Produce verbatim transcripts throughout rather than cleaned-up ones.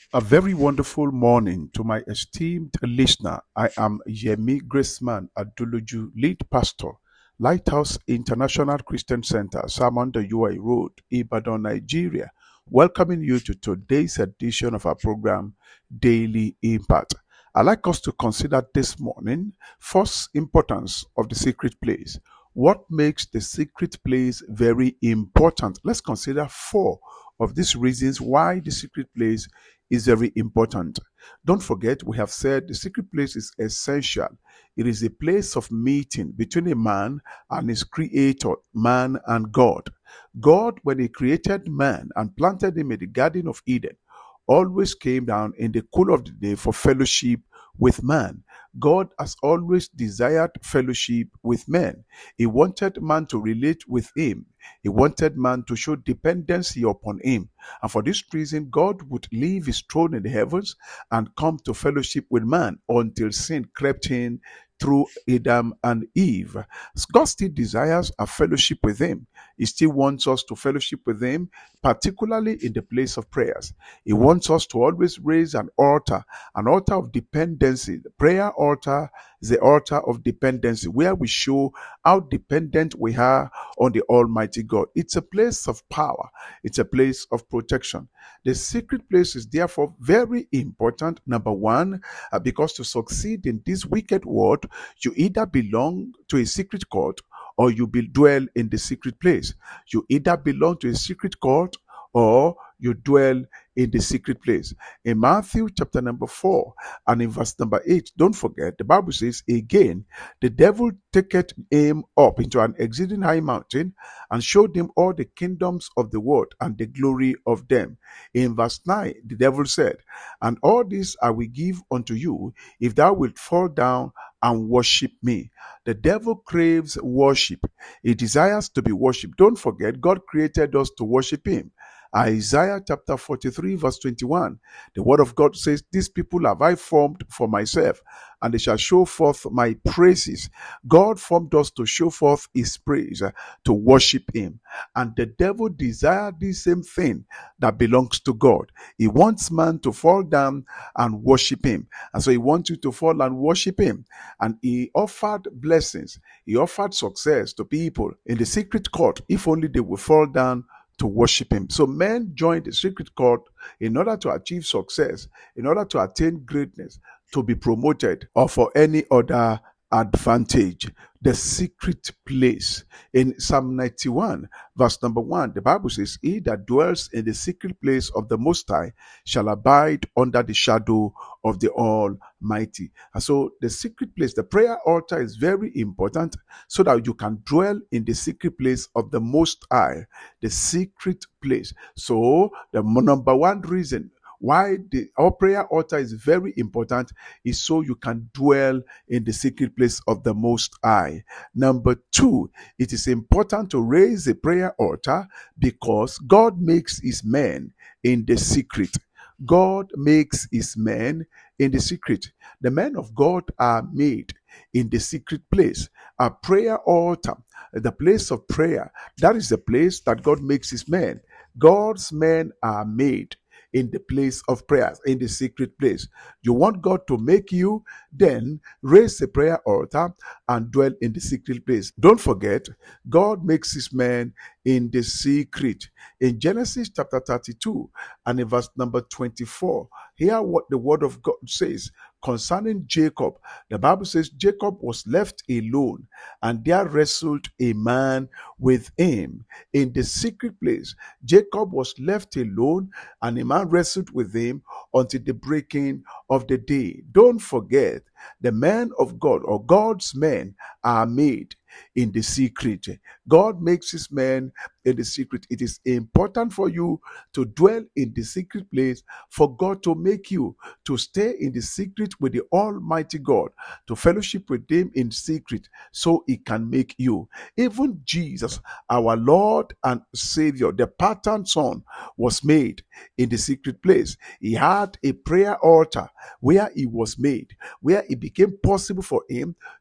A very wonderful morning to my esteemed listener. I am Yemi Graceman Aduluju, lead pastor, Lighthouse International Christian Center, Samanda U I Road, Ibadan, Nigeria, welcoming you to today's edition of our program, Daily Impact. I'd like us to consider this morning first importance of the secret place. What makes the secret place very important? Let's consider four of these reasons why the secret place is very important. Don't forget, we have said the secret place is essential. It is a place of meeting between a man and his creator, man and God. God, when he created man and planted him in the Garden of Eden, always came down in the cool of the day for fellowship with man. God has always desired fellowship with men. He wanted man to relate with him. He wanted man to show dependency upon him. And for this reason, God would leave his throne in the heavens and come to fellowship with man until sin crept in through Adam and Eve. God still desires a fellowship with him. He still wants us to fellowship with him, particularly in the place of prayers. He wants us to always raise an altar, an altar of dependency. The prayer altar is the altar of dependency, where we show how dependent we are on the Almighty God. It's a place of power. It's a place of protection. The secret place is therefore very important. Number one, uh, because to succeed in this wicked world, you either belong to a secret court or you be dwell in the secret place. You either belong to a secret court or you dwell in the secret place. In Matthew chapter number four and in verse number eight, don't forget, the Bible says, again, the devil taketh him up into an exceeding high mountain and showed him all the kingdoms of the world and the glory of them. In verse nine, the devil said, and all this I will give unto you if thou wilt fall down and worship me. The devil craves worship. He desires to be worshipped. Don't forget, God created us to worship him. Isaiah chapter forty-three verse twenty-one, the word of God says, these people have I formed for myself, and they shall show forth my praises. God formed us to show forth his praise, uh, to worship him. And the devil desired the same thing that belongs to God. He wants man to fall down and worship him. And so he wants you to fall and worship him. And he offered blessings. He offered success to people in the secret court if only they would fall down to worship him. So men joined the secret court in order to achieve success, in order to attain greatness, to be promoted, or for any other advantage. The secret place. In Psalm ninety-one, verse number one, the Bible says, he that dwells in the secret place of the Most High shall abide under the shadow of the Almighty. And so the secret place, the prayer altar is very important so that you can dwell in the secret place of the Most High, the secret place. So the number one reason why the our prayer altar is very important is so you can dwell in the secret place of the Most High. Number two, it is important to raise a prayer altar because God makes his men in the secret. God makes his men in the secret. The men of God are made in the secret place. A prayer altar, the place of prayer, that is the place that God makes his men. God's men are made in the place of prayer, in the secret place. You want God to make you, then raise a prayer altar and dwell in the secret place. Don't forget, God makes his men in the secret. In Genesis chapter thirty-two and in verse number twenty-four, hear what the word of God says concerning Jacob. The Bible says Jacob was left alone, and there wrestled a man with him in the secret place. Jacob was left alone, and a man wrestled with him until the breaking of the day. Don't forget, the men of God, or God's men, are made in the secret. God makes his men in the secret. It is important for you to dwell in the secret place, for God to make you to stay in the secret with the Almighty God, to fellowship with him in secret, so he can make you. Even Jesus, our Lord and Savior, the pattern son, was made in the secret place. He had a prayer altar where he was made, where it became possible for him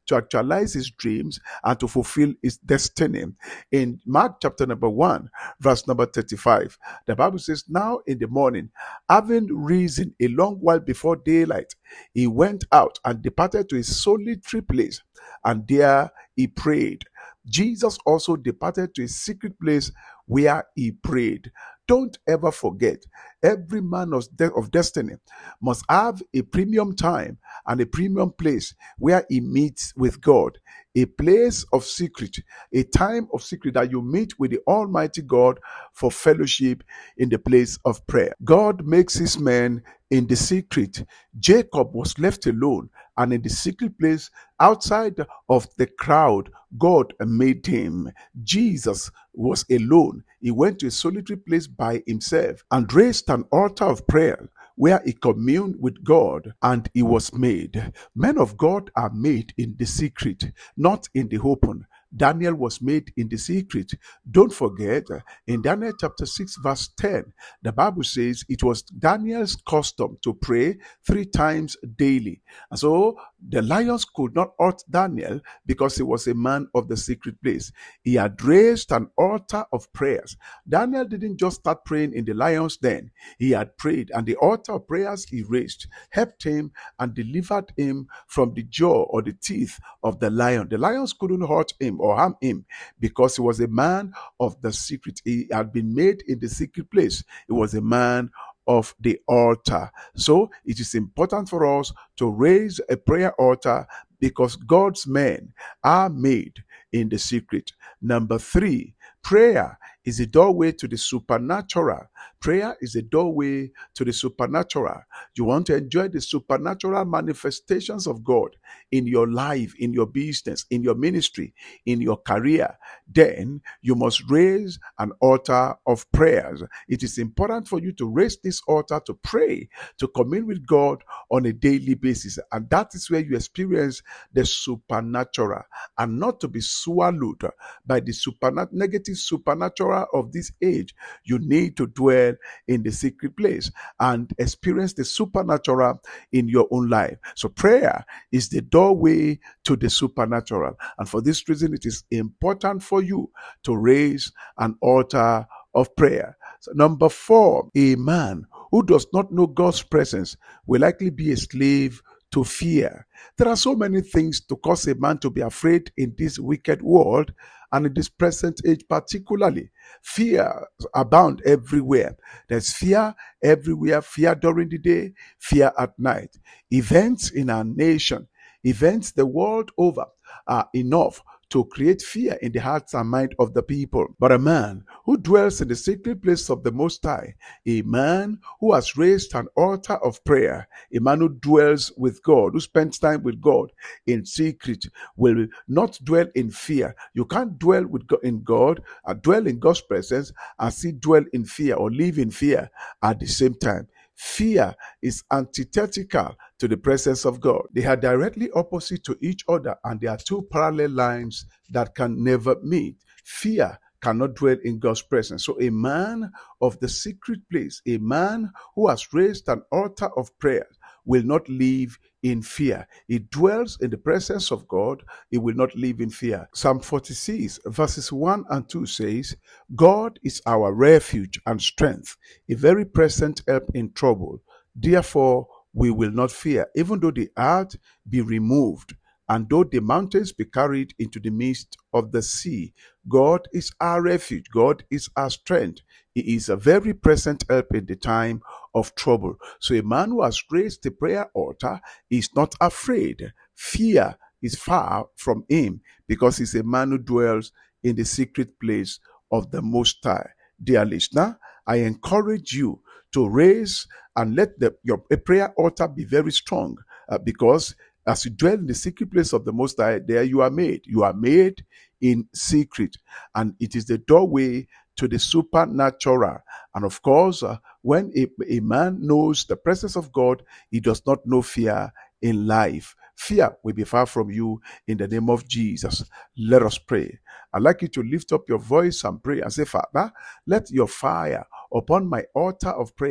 to actualize his dreams and to fulfill his destiny. In Mark chapter number one, verse number thirty-five, the Bible says, now in the morning, having risen a long while before daylight, he went out and departed to a solitary place, and there he prayed. Jesus also departed to a secret place where he prayed. Don't ever forget, every man of, de- of destiny must have a premium time and a premium place where he meets with God. A place of secret, a time of secret that you meet with the Almighty God for fellowship in the place of prayer. God makes his men in the secret. Jacob was left alone, and in the secret place outside of the crowd, God made him. Jesus was alone. He went to a solitary place by himself and raised an altar of prayer where he communed with God, and he was made. Men of God are made in the secret, not in the open. Daniel was made in the secret. Don't forget, in Daniel chapter six, verse ten, the Bible says it was Daniel's custom to pray three times daily. And so the lions could not hurt Daniel because he was a man of the secret place. He had raised an altar of prayers. Daniel didn't just start praying in the lion's den. He had prayed, and the altar of prayers he raised helped him and delivered him from the jaw or the teeth of the lion. The lions couldn't hurt him or harm him because he was a man of the secret. He had been made in the secret place. He was a man of the altar. So it is important for us to raise a prayer altar because God's men are made in the secret. Number three, prayer is a doorway to the supernatural. Prayer is a doorway to the supernatural. You want to enjoy the supernatural manifestations of God in your life, in your business, in your ministry, in your career, then you must raise an altar of prayers. It is important for you to raise this altar to pray, to commune with God on a daily basis. And that is where you experience the supernatural, and not to be swallowed by the supernat- negative supernatural of this age. You need to dwell in the secret place and experience the supernatural in your own life. So prayer is the doorway to the supernatural. And for this reason, it is important for you to raise an altar of prayer. So number four, a man who does not know God's presence will likely be a slave to fear. There are so many things to cause a man to be afraid in this wicked world, and in this present age particularly. Fear abound everywhere. There's fear everywhere, fear during the day, fear at night. Events in our nation, events the world over are enough to create fear in the hearts and mind of the people. But a man who dwells in the secret place of the Most High, a man who has raised an altar of prayer, a man who dwells with God, who spends time with God in secret, will not dwell in fear. You can't dwell with God, in God, and dwell in God's presence, and still dwell in fear or live in fear at the same time. Fear is antithetical to the presence of God. They are directly opposite to each other, and there are two parallel lines that can never meet. Fear cannot dwell in God's presence. So a man of the secret place, a man who has raised an altar of prayer, will not live in fear. He dwells in the presence of God. He will not live in fear. Psalm forty-six verses one and two says, God is our refuge and strength, a very present help in trouble. Therefore, we will not fear, even though the earth be removed, and though the mountains be carried into the midst of the sea. God is our refuge. God is our strength. He is a very present help in the time of trouble. So a man who has raised the prayer altar is not afraid. Fear is far from him because he's a man who dwells in the secret place of the Most High. Dear listener, I encourage you to raise and let the, your a prayer altar be very strong uh, because as you dwell in the secret place of the Most High, there you are made. You are made in secret, and it is the doorway to the supernatural. And of course, uh, when a, a man knows the presence of God, he does not know fear in life. Fear will be far from you in the name of Jesus. Let us pray. I'd like you to lift up your voice and pray and say, Father, let your fire upon my altar of prayer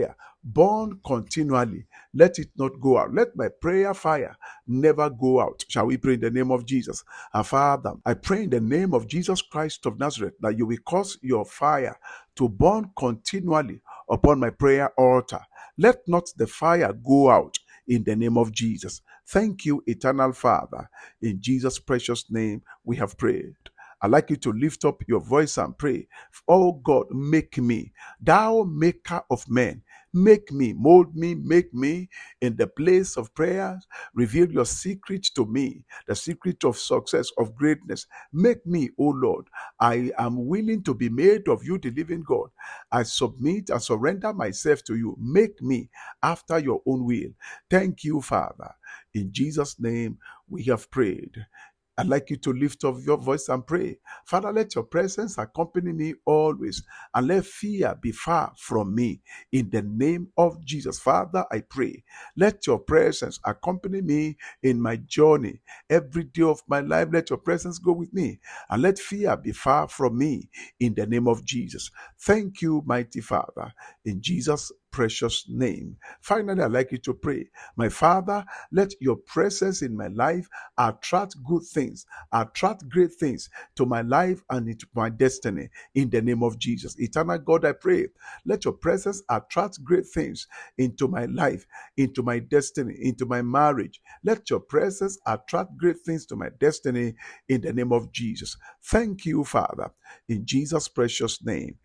burn continually. Let it not go out. Let my prayer fire never go out. Shall we pray in the name of Jesus? Our Father, I pray in the name of Jesus Christ of Nazareth that you will cause your fire to burn continually upon my prayer altar. Let not the fire go out in the name of Jesus. Thank you, eternal Father. In Jesus' precious name we have prayed. I'd like you to lift up your voice and pray. Oh God, make me, thou maker of men. Make me, mold me, make me in the place of prayer. Reveal your secret to me, the secret of success, of greatness. Make me, O Lord. I am willing to be made of you, the living God. I submit and surrender myself to you. Make me after your own will. Thank you, Father. In Jesus' name we have prayed. I'd like you to lift up your voice and pray. Father, let your presence accompany me always, and let fear be far from me. In the name of Jesus, Father, I pray. Let your presence accompany me in my journey. Every day of my life, let your presence go with me, and let fear be far from me. In the name of Jesus. Thank you, mighty Father. In Jesus' precious name. Finally, I'd like you to pray. My Father, let your presence in my life attract good things, attract great things to my life and into my destiny. In the name of Jesus. Eternal God, I pray. Let your presence attract great things into my life, into my destiny, into my marriage. Let your presence attract great things to my destiny in the name of Jesus. Thank you, Father. In Jesus' precious name.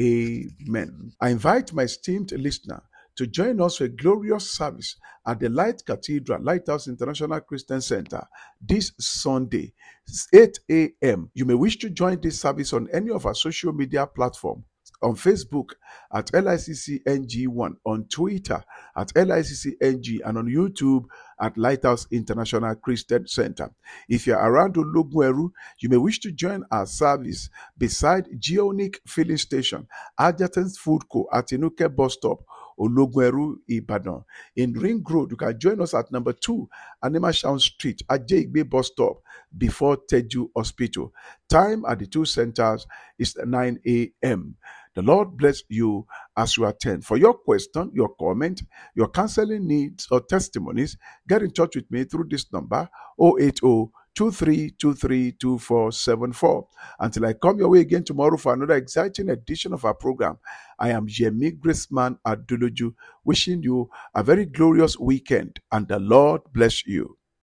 Amen. I invite my esteemed listener to join us for a glorious service at the Light Cathedral, Lighthouse International Christian Center this Sunday, eight a.m. You may wish to join this service on any of our social media platforms. On Facebook at L I C C N G one, on Twitter at L I C C N G, and on YouTube at Lighthouse International Christian Center. If you're around Ologweru, you may wish to join our service beside Geonic Filling Station, Adjacent Food Co. at Inuke Bus Stop, Ologweru, Ibadan. In Ring Road, you can join us at number two, Animashaun Street, at J Igbe Bus Stop, before Teju Hospital. Time at the two centers is nine a.m. The Lord bless you as you attend. For your question, your comment, your counseling needs, or testimonies, get in touch with me through this number, zero eight zero, two three two three, two four seven four. Until I come your way again tomorrow for another exciting edition of our program, I am Yemi Graceman Aduloju, wishing you a very glorious weekend, and the Lord bless you.